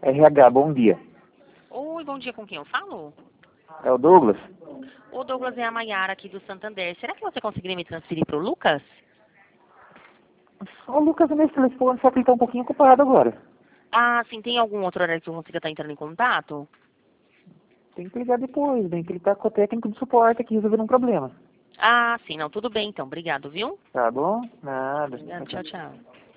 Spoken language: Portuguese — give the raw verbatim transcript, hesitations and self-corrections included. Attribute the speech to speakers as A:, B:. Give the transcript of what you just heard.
A: R H, bom dia.
B: Oi, bom dia, com quem eu falo?
A: É o Douglas?
B: O Douglas é a Maiara aqui do Santander. Será que você conseguiria me transferir para o Lucas?
A: O Lucas é nesse telefone, só que ele tá um pouquinho ocupado agora.
B: Ah, sim, tem algum outro horário que eu consiga estar entrando em contato?
A: Tem que ligar depois, bem que ele tá com o técnico de suporte aqui resolvendo um problema.
B: Ah, sim, não, tudo bem então. Obrigado, viu?
A: Tá bom? Nada.
B: Obrigado, tchau, tchau.